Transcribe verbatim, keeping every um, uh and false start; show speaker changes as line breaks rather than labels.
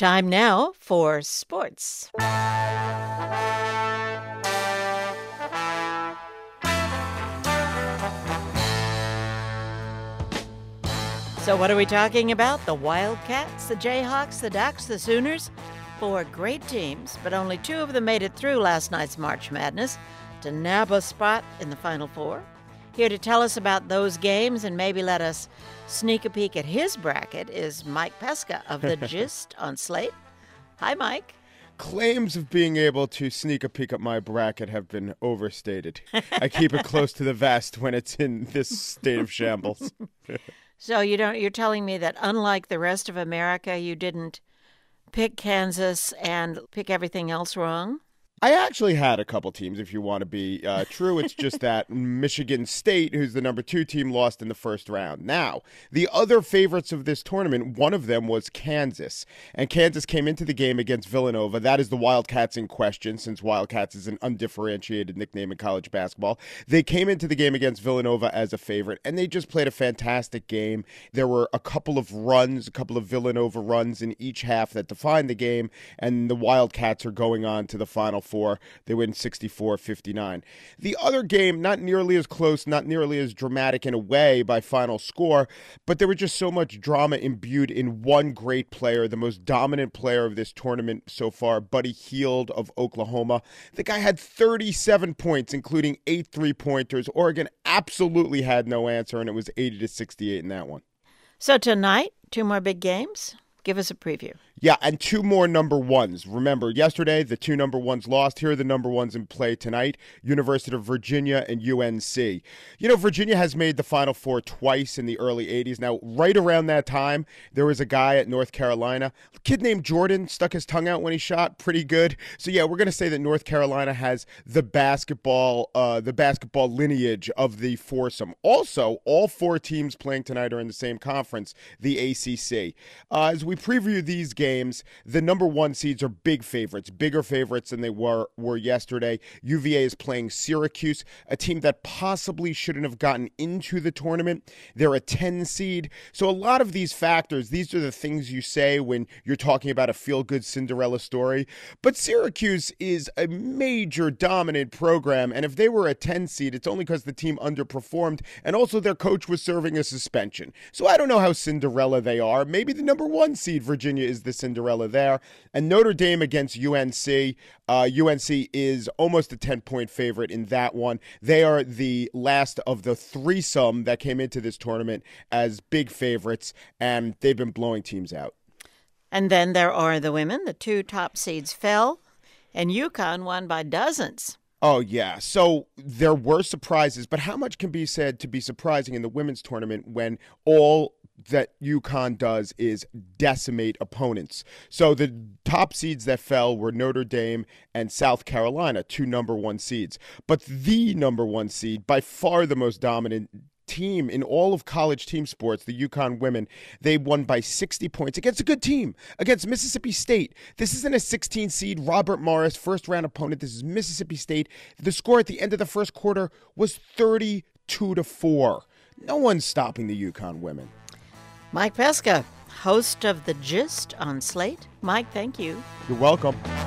Time now for sports. So what are we talking about? The Wildcats, the Jayhawks, the Ducks, the Sooners? Four great teams, but only two of them made it through last night's March Madness to nab a spot in the Final Four. Here to tell us about those games and maybe let us sneak a peek at his bracket is Mike Pesca of The Gist on Slate. Hi, Mike.
Claims of being able to sneak a peek at my bracket have been overstated. I keep it close to the vest when it's in this state of shambles.
So you don't, you're telling me that unlike the rest of America, you didn't pick Kansas and pick everything else wrong?
I actually had a couple teams, if you want to be uh, true. It's just that Michigan State, who's the number two team, lost in the first round. Now, the other favorites of this tournament, one of them was Kansas. And Kansas came into the game against Villanova. That is the Wildcats in question, since Wildcats is an undifferentiated nickname in college basketball. They came into the game against Villanova as a favorite, and they just played a fantastic game. There were a couple of runs, a couple of Villanova runs in each half that defined the game, and the Wildcats are going on to the Final Four. They win sixty-four fifty-nine. The other game, not nearly as close, not nearly as dramatic in a way by final score, but there was just so much drama imbued in one great player, the most dominant player of this tournament so far, Buddy Hield of Oklahoma. The guy had thirty-seven points, including eight three-pointers. Oregon absolutely had no answer, and it was eighty to sixty-eight in that one.
So tonight, two more big games. Give us a preview.
Yeah, and two more number ones. Remember, yesterday, the two number ones lost. Here are the number ones in play tonight, University of Virginia and U N C. You know, Virginia has made the Final Four twice in the early eighties. Now, right around that time, there was a guy at North Carolina, a kid named Jordan, stuck his tongue out when he shot, pretty good. So, yeah, we're going to say that North Carolina has the basketball, uh, the basketball lineage of the foursome. Also, all four teams playing tonight are in the same conference, the A C C. Uh, as we preview these games, Games, the number one seeds are big favorites, bigger favorites than they were were yesterday. U V A is playing Syracuse, a team that possibly shouldn't have gotten into the tournament. They're a ten seed. So a lot of these factors, these are the things you say when you're talking about a feel-good Cinderella story. But Syracuse is a major dominant program, and if they were a ten seed, it's only because the team underperformed, and also their coach was serving a suspension. So I don't know how Cinderella they are. Maybe the number one seed, Virginia, is the Cinderella there. And Notre Dame against U N C. Uh, U N C is almost a ten-point favorite in that one. They are the last of the threesome that came into this tournament as big favorites, and they've been blowing teams out.
And then there are the women. The two top seeds fell, and UConn won by dozens.
Oh, yeah. So there were surprises, but how much can be said to be surprising in the women's tournament when all that UConn does is decimate opponents? So the top seeds that fell were Notre Dame and South Carolina, two number one seeds. But the number one seed, by far the most dominant team in all of college team sports, the UConn women, they won by sixty points against a good team, against Mississippi State. This isn't a sixteen seed Robert Morris first round opponent. This is Mississippi State. The score at the end of the first quarter was thirty-two to four. No one's stopping the UConn women.
Mike Pesca, host of The Gist on Slate. Mike, thank you.
You're welcome.